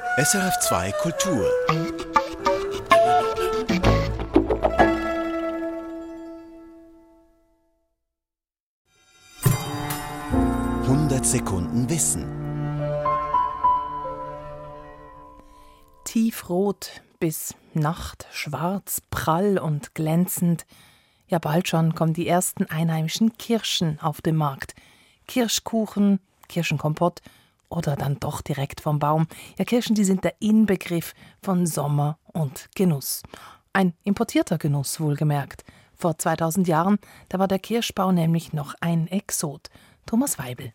SRF2 Kultur. Sekunden Wissen. Tiefrot bis nachtschwarz, prall und glänzend. Ja, bald schon kommen die ersten einheimischen Kirschen auf den Markt. Kirschkuchen, Kirschenkompott oder dann doch direkt vom Baum. Ja, Kirschen, die sind der Inbegriff von Sommer und Genuss. Ein importierter Genuss, wohlgemerkt. Vor 2000 Jahren, da war der Kirschbau nämlich noch ein Exot. Thomas Weibel.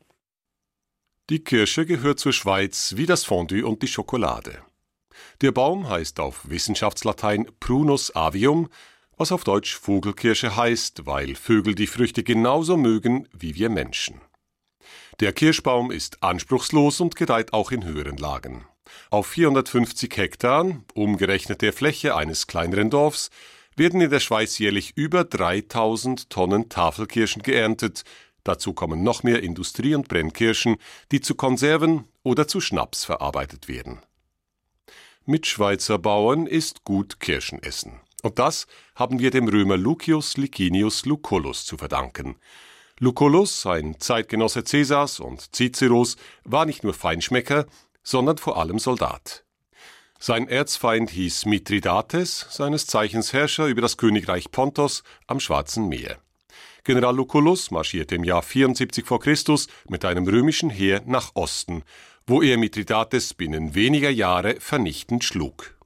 Die Kirsche gehört zur Schweiz wie das Fondue und die Schokolade. Der Baum heißt auf Wissenschaftslatein Prunus avium, was auf Deutsch Vogelkirsche heißt, weil Vögel die Früchte genauso mögen wie wir Menschen. Der Kirschbaum ist anspruchslos und gedeiht auch in höheren Lagen. Auf 450 Hektar, umgerechnet der Fläche eines kleineren Dorfs, werden in der Schweiz jährlich über 3000 Tonnen Tafelkirschen geerntet. Dazu kommen noch mehr Industrie- und Brennkirschen, die zu Konserven oder zu Schnaps verarbeitet werden. Mit Schweizer Bauern ist gut Kirschen essen. Und das haben wir dem Römer Lucius Licinius Lucullus zu verdanken. Lucullus, ein Zeitgenosse Caesars und Ciceros, war nicht nur Feinschmecker, sondern vor allem Soldat. Sein Erzfeind hieß Mithridates, seines Zeichens Herrscher über das Königreich Pontos am Schwarzen Meer. General Lucullus marschierte im Jahr 74 v. Chr. Mit einem römischen Heer nach Osten, wo er Mithridates binnen weniger Jahre vernichtend schlug.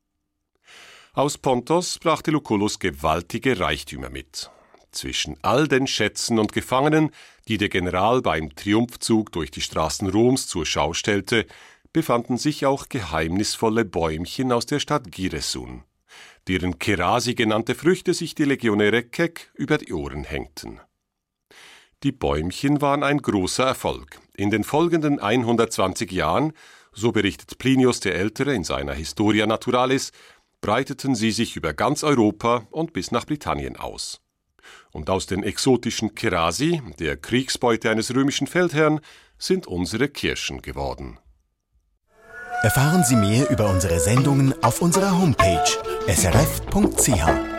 Aus Pontos brachte Lucullus gewaltige Reichtümer mit. Zwischen all den Schätzen und Gefangenen, die der General beim Triumphzug durch die Straßen Roms zur Schau stellte, befanden sich auch geheimnisvolle Bäumchen aus der Stadt Giresun, deren Kerasi genannte Früchte sich die Legionäre keck über die Ohren hängten. Die Bäumchen waren ein großer Erfolg. In den folgenden 120 Jahren, so berichtet Plinius der Ältere in seiner Historia Naturalis, breiteten sie sich über ganz Europa und bis nach Britannien aus. Und aus den exotischen Kerasi, der Kriegsbeute eines römischen Feldherrn, sind unsere Kirschen geworden. Erfahren Sie mehr über unsere Sendungen auf unserer Homepage srf.ch.